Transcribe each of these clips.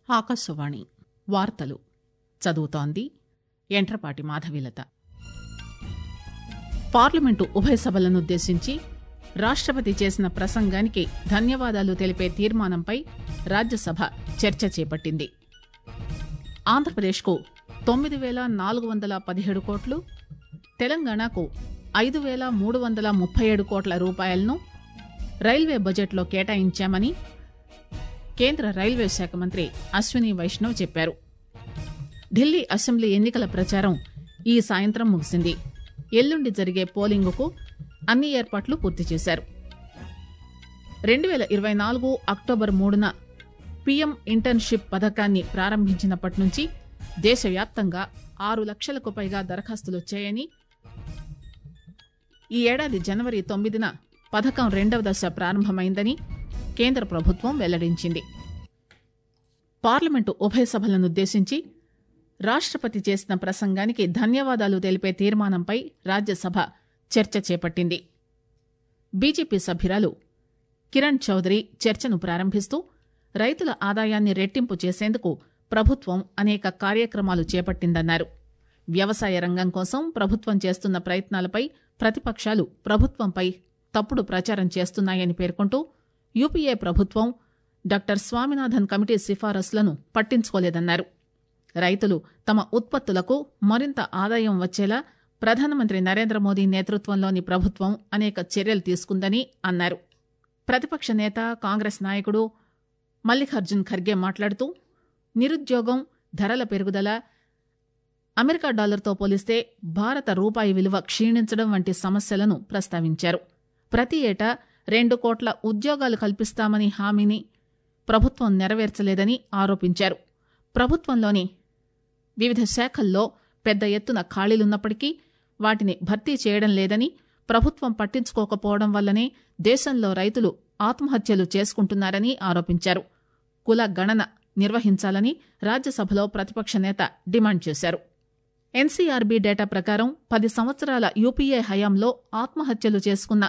ఆకాశవాణి వార్తలు చదువుతోంది యంట్రపాటి మాధవీలత. పార్లమెంటు ఉభయ సభలనుద్దేశించి రాష్టపతి చేసిన ప్రసంగానికి ధన్యవాదాలు తెలిపే తీర్మానంపై రాజ్యసభ చర్చ చేపట్టింది. ఆంధ్రప్రదేశ్కు 9,417 కోట్లు, తెలంగాణకు 5,337 కోట్ల రూపాయలను రైల్వే బడ్జెట్లో కేటాయించామని కేంద్ర రైల్వే శాఖ మంత్రి అశ్విని వైష్ణవ్ చెప్పారు. ఢిల్లీ అసెంబ్లీ ఎన్నికల ప్రచారం ఈ సాయంత్రం ముగిసింది. ఎల్లుండి జరిగే పోలింగుకు అన్ని ఏర్పాట్లు పూర్తి చేశారు. 2024 అక్టోబర్ 3న పీఎం ఇంటర్న్షిప్ పథకాన్ని ప్రారంభించినప్పటి నుంచి దేశవ్యాప్తంగా 6 లక్షలకు పైగా దరఖాస్తులొచ్చాయని, ఈ ఏడాది జనవరి 9న పథకం 2వ దశ ప్రారంభమైందని కేంద్ర ప్రభుత్వం వెల్లడించింది. పార్లమెంటు ఉభయ సభలనుద్దేశించి రాష్టపతి చేసిన ప్రసంగానికి ధన్యవాదాలు తెలిపే తీర్మానంపై రాజ్యసభ చర్చ చేపట్టింది. బీజేపీ సభ్యురాలు కిరణ్ చౌదరి చర్చను ప్రారంభిస్తూ రైతుల ఆదాయాన్ని రెట్టింపు చేసేందుకు ప్రభుత్వం అనేక కార్యక్రమాలు చేపట్టిందన్నారు. వ్యవసాయ రంగం కోసం ప్రభుత్వం చేస్తున్న ప్రయత్నాలపై ప్రతిపక్షాలు ప్రభుత్వంపై తప్పుడు ప్రచారం చేస్తున్నాయని పేర్కొంటూ యూపీఏ ప్రభుత్వం డాక్టర్ స్వామినాథన్ కమిటీ సిఫారసులను పట్టించుకోలేదన్నారు. రైతులు తమ ఉత్పత్తులకు మరింత ఆదాయం వచ్చేలా ప్రధానమంత్రి నరేంద్ర మోదీ నేతృత్వంలోని ప్రభుత్వం అనేక చర్యలు తీసుకుందని అన్నారు. ప్రతిపక్ష నేత కాంగ్రెస్ నాయకుడు మల్లికార్జున్ ఖర్గే మాట్లాడుతూ నిరుద్యోగం, ధరల పెరుగుదల, అమెరికా డాలర్తో పోలిస్తే భారత రూపాయి విలువ క్షీణించడం వంటి సమస్యలను ప్రస్తావించారు. ప్రతి ఏటా 2 కోట్ల ఉద్యోగాలు కల్పిస్తామని హామీని ప్రభుత్వం నెరవేర్చలేదని ఆరోపించారు. ప్రభుత్వంలోని వివిధ శాఖల్లో పెద్ద ఎత్తున ఖాళీలున్నప్పటికీ వాటిని భర్తీ చేయడం లేదని, ప్రభుత్వం పట్టించుకోకపోవడం వల్లనే దేశంలో రైతులు ఆత్మహత్యలు చేసుకుంటున్నారని ఆరోపించారు. కుల గణన నిర్వహించాలని రాజ్యసభలో ప్రతిపక్ష నేత డిమాండ్ చేశారు. ఎన్సీఆర్బీ డేటా ప్రకారం 10 సంవత్సరాల యూపీఏ హయాంలో ఆత్మహత్యలు చేసుకున్న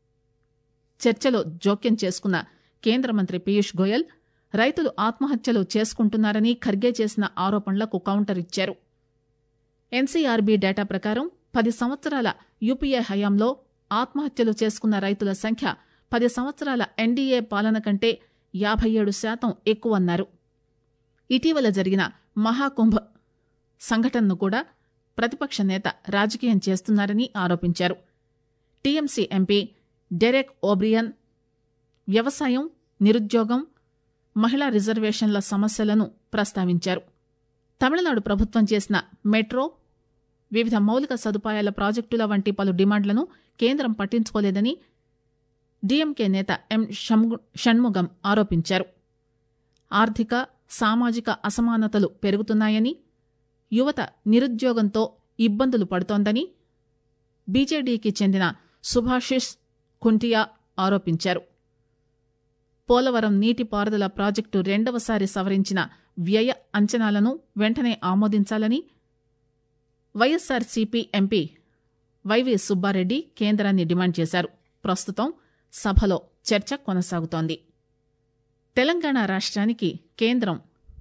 చర్చలో జోక్యం చేసుకున్న కేంద్ర మంత్రి పీయూష్ గోయల్ రైతులు ఆత్మహత్యలు చేసుకుంటున్నారని ఖర్గే చేసిన ఆరోపణలకు కౌంటర్ ఇచ్చారు. ఎన్సీఆర్బీ డేటా ప్రకారం 10 సంవత్సరాల యూపీఏ హయాంలో ఆత్మహత్యలు చేసుకున్న రైతుల సంఖ్య 10 సంవత్సరాల ఎన్డీఏ పాలన కంటే 57% ఎక్కువన్నారు. ఇటీవల జరిగిన మహాకుంభ్ సంఘటనను కూడా ప్రతిపక్ష నేత రాజకీయం చేస్తున్నారని ఆరోపించారు. టీఎంసీ ఎంపీ డెరెక్ ఓబ్రియన్ వ్యవసాయం, నిరుద్యోగం, మహిళా రిజర్వేషన్ల సమస్యలను ప్రస్తావించారు. తమిళనాడు ప్రభుత్వం చేసిన మెట్రో, వివిధ మౌలిక సదుపాయాల ప్రాజెక్టుల వంటి పలు డిమాండ్లను కేంద్రం పట్టించుకోలేదని డీఎంకే నేత ఎం షణ్ముగం ఆరోపించారు. ఆర్థిక, సామాజిక అసమానతలు పెరుగుతున్నాయని, యువత నిరుద్యోగంతో ఇబ్బందులు పడుతోందని బీజేడీకి చెందిన సుభాషిష్ కుంటియా ఆరోపించారు. పోలవరం నీటిపారుదల ప్రాజెక్టు 2వసారి సవరించిన వ్యయ అంచనాలను వెంటనే ఆమోదించాలని వైఎస్సార్సీపీ ఎంపీ వైవీ సుబ్బారెడ్డి కేంద్రాన్ని డిమాండ్ చేశారు. ప్రస్తుతం సభలో చర్చ కొనసాగుతోంది. తెలంగాణ రాష్ట్రానికి కేంద్రం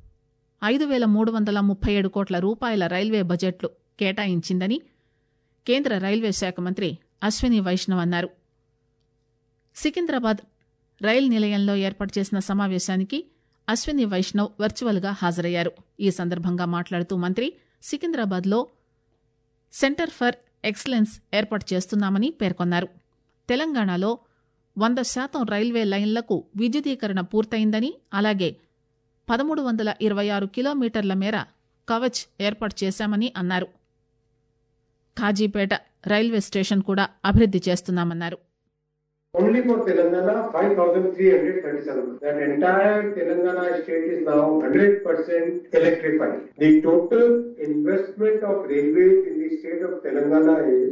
5,337 కోట్ల రూపాయల రైల్వే బడ్జెట్లు కేటాయించిందని కేంద్ర రైల్వే శాఖ మంత్రి అశ్విని వైష్ణవ్ అన్నారు. సికింద్రాబాద్ రైలు నిలయంలో ఏర్పాటు చేసిన సమావేశానికి అశ్విని వైష్ణవ్ వర్చువల్గా హాజరయ్యారు. ఈ సందర్భంగా మాట్లాడుతూ మంత్రి సికింద్రాబాద్లో సెంటర్ ఫర్ ఎక్సలెన్స్ ఏర్పాటు చేస్తున్నామని పేర్కొన్నారు. తెలంగాణలో 100% రైల్వే లైన్లకు విద్యుదీకరణ పూర్తయిందని, అలాగే 1,326 కిలోమీటర్ల మేర కవచ్ ఏర్పాటు చేశామని అన్నారు. కాజీపేట రైల్వే స్టేషన్ కూడా అభివృద్ది చేస్తున్నామన్నారు. Only for Telangana, 5,337. That entire Telangana state is now 100% electrified. The total investment of railways in the state of Telangana is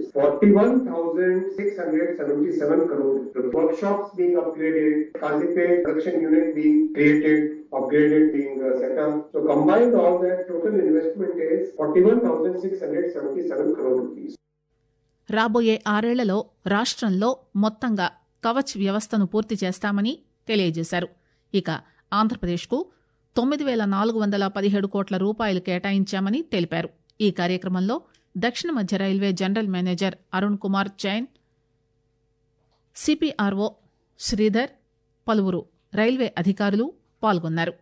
41,677 crores. The workshops being upgraded, Kazipet production unit being created, upgraded being set up. So combined all that, total investment is 41,677 crore rupees. రాబోయే 6 ఏళ్లలో రాష్ట్రంలో మొత్తంగా కవచ్ వ్యవస్థను పూర్తి చేస్తామని తెలియజేశారు. ఇక ఆంధ్రప్రదేశ్కు 9,417 కోట్ల రూపాయలు కేటాయించామని తెలిపారు. ఈ కార్యక్రమంలో దక్షిణ మధ్య railway general manager Arun Kumar Jain, CPRO Sridhar, పలువురు రైల్వే అధికారులు పాల్గొన్నారు.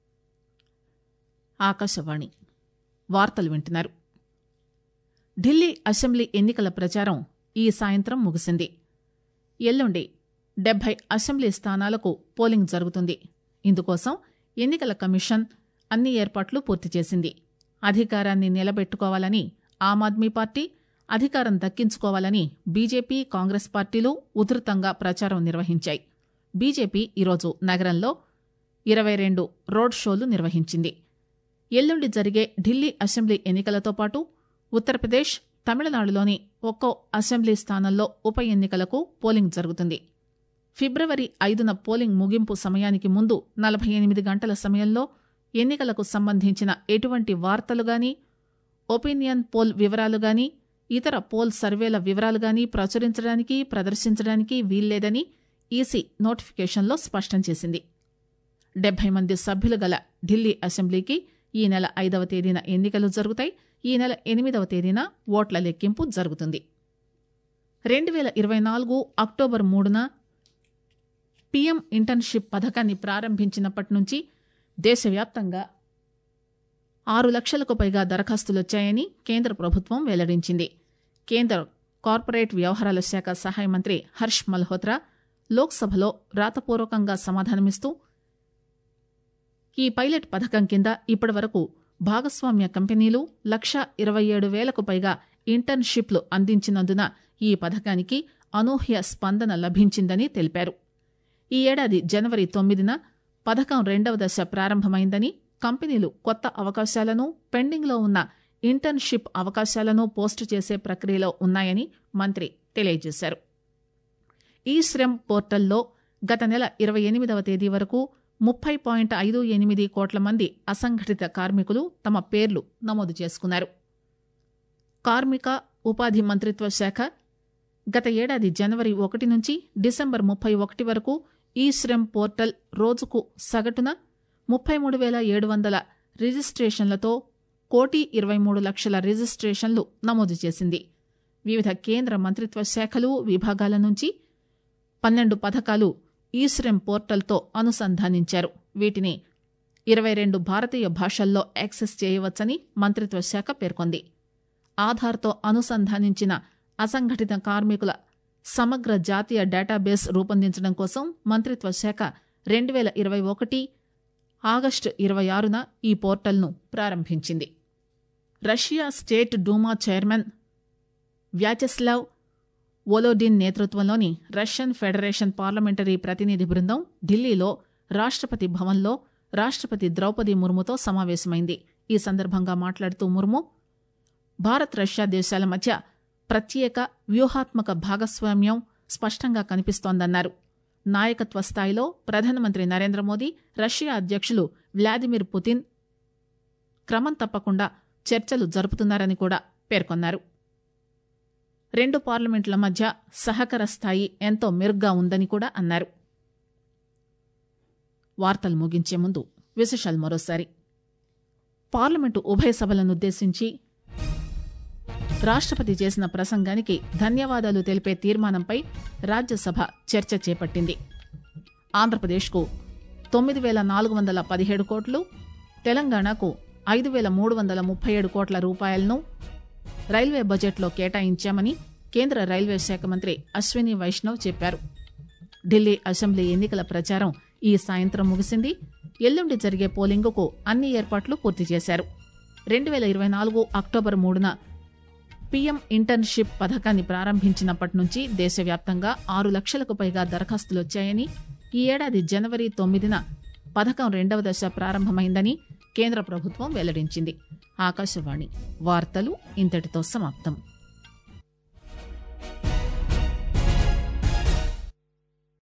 ఆకాశవాణి వార్తలు వింటున్నారు. ఢిల్లీ అసెంబ్లీ ఎన్నికల ప్రచారం ఈ సాయంత్రం ముగిసింది. ఎల్లుండి 70 అసెంబ్లీ స్థానాలకు పోలింగ్ జరుగుతుంది. ఇందుకోసం ఎన్నికల కమిషన్ అన్ని ఏర్పాట్లు పూర్తి చేసింది. అధికారాన్ని నిలబెట్టుకోవాలని ఆమ్ ఆద్మీ పార్టీ, అధికారం దక్కించుకోవాలని బీజేపీ, కాంగ్రెస్ పార్టీలు ఉధృతంగా ప్రచారం నిర్వహించాయి. బీజేపీ ఈరోజు నగరంలో 22 రోడ్ షోలు నిర్వహించింది. ఎల్లుండి జరిగే ఢిల్లీ అసెంబ్లీ ఎన్నికలతో పాటు ఉత్తరప్రదేశ్, తమిళనాడులోని ఒక్కో అసెంబ్లీ స్థానంలో ఉప ఎన్నికలకు పోలింగ్ జరుగుతుంది. ఫిబ్రవరి 5న పోలింగ్ ముగింపు సమయానికి ముందు 48 గంటల సమయంలో ఎన్నికలకు సంబంధించిన ఎటువంటి వార్తలు గానీ, ఒపీనియన్ పోల్ వివరాలు గానీ, ఇతర పోల్ సర్వేల వివరాలు గానీ ప్రచురించడానికి, ప్రదర్శించడానికి వీల్లేదని ఈసీ నోటిఫికేషన్లో స్పష్టం చేసింది. 70 మంది సభ్యులు గల ఢిల్లీ అసెంబ్లీకి ఈ నెల 5వ తేదీన ఎన్నికలు జరుగుతాయి. ఈ నెల 8వ తేదీన ఓట్ల లెక్కింపు జరుగుతుంది. 2024 అక్టోబర్ 3న పీఎం ఇంటర్న్షిప్ పథకాన్ని ప్రారంభించినప్పటి నుంచి దేశవ్యాప్తంగా 6 లక్షలకు పైగా దరఖాస్తులొచ్చాయని కేంద్ర ప్రభుత్వం వెల్లడించింది. కేంద్ర కార్పొరేట్ వ్యవహారాల శాఖ సహాయ మంత్రి హర్ష్ మల్హోత్రా లోక్సభలో రాతపూర్వకంగా సమాధానమిస్తూ ఈ పైలట్ పథకం కింద ఇప్పటివరకు భాగస్వామ్య కంపెనీలు 1,27,000కు పైగా ఇంటర్న్షిప్లు అందించినందున ఈ పథకానికి అనూహ్య స్పందన లభించిందని తెలిపారు. ఈ ఏడాది జనవరి 9న పథకం 2వ దశ ప్రారంభమైందని, కంపెనీలు కొత్త అవకాశాలను, పెండింగ్లో ఉన్న ఇంటర్న్షిప్ అవకాశాలను పోస్టు చేసే ప్రక్రియలో ఉన్నాయని మంత్రి తెలియజేశారు. ఈ శ్రమ్ పోర్టల్లో గత నెల 28వ తేదీ వరకు 30.58 కోట్ల మంది అసంఘటిత కార్మికులు తమ పేర్లు నమోదు చేసుకున్నారు. కార్మిక ఉపాధి మంత్రిత్వ శాఖ గత ఏడాది జనవరి 1 నుంచి డిసెంబర్ 31 వరకు ఈ శ్రమ్ పోర్టల్ రోజుకు సగటున 33,700 రిజిస్ట్రేషన్లతో 1,23,00,000 రిజిస్ట్రేషన్లు నమోదు చేసింది. వివిధ కేంద్ర మంత్రిత్వ శాఖలు, విభాగాల నుంచి 12 పథకాలు ఈ శ్రమ్ పోర్టల్తో అనుసంధానించారు. వీటిని 22 భారతీయ భాషల్లో యాక్సెస్ చేయవచ్చని మంత్రిత్వ శాఖ పేర్కొంది. ఆధార్తో అనుసంధానించిన అసంఘటిత కార్మికుల సమగ్ర జాతీయ డేటాబేస్ రూపొందించడం కోసం మంత్రిత్వ శాఖ 2021 ఆగస్టు 26న ఈ పోర్టల్ను ప్రారంభించింది. Russia state Duma chairman Vyacheslav Volodin నేతృత్వంలోని రష్యన్ ఫెడరేషన్ పార్లమెంటరీ ప్రతినిధి బృందం ఢిల్లీలో రాష్ట్రపతి భవన్లో రాష్ట్రపతి ద్రౌపది ముర్ముతో సమావేశమైంది. ఈ సందర్భంగా మాట్లాడుతూ ముర్ము, భారత్ రష్యా దేశాల మధ్య ప్రత్యేక వ్యూహాత్మక భాగస్వామ్యం స్పష్టంగా కనిపిస్తోందన్నారు. నాయకత్వ స్థాయిలో ప్రధానమంత్రి నరేంద్ర మోదీ, రష్యా అధ్యక్షులు వ్లాదిమిర్ పుతిన్ క్రమం తప్పకుండా చర్చలు జరుపుతున్నారని కూడా పేర్కొన్నారు. 2 పార్లమెంట్ల మధ్య సహకార స్థాయి ఎంతో మెరుగ్గా ఉందని కూడా అన్నారు. వార్తలు ముగించే ముందు విశేషాలు మరోసారి. పార్లమెంటు ఉభయ సభలనుద్దేశించి రాష్ట్రపతి చేసిన ప్రసంగానికి ధన్యవాదాలు తెలిపే తీర్మానంపై రాజ్యసభ చర్చ చేపట్టింది. ఆంధ్రప్రదేశ్కు 9,417 కోట్లు, తెలంగాణకు 5,337 కోట్ల రూపాయలను రైల్వే బడ్జెట్లో కేటాయించామని కేంద్ర రైల్వే శాఖ మంత్రి అశ్విని వైష్ణవ్ చెప్పారు. ఢిల్లీ అసెంబ్లీ ఎన్నికల ప్రచారం ఈ సాయంత్రం ముగిసింది. ఎల్లుండి జరిగే పోలింగుకు అన్ని ఏర్పాట్లు పూర్తి చేశారు. 2024 అక్టోబర్ 3న పీఎం ఇంటర్న్షిప్ పథకాన్ని ప్రారంభించినప్పటి నుంచి దేశవ్యాప్తంగా 6 లక్షలకు పైగా దరఖాస్తులొచ్చాయని, ఈ ఏడాది జనవరి 9న పథకం 2వ దశ ప్రారంభమైందని కేంద్ర ప్రభుత్వం వెల్లడించింది. ఆకాశవాణి వార్తలు ఇంతటితో సమాప్తం.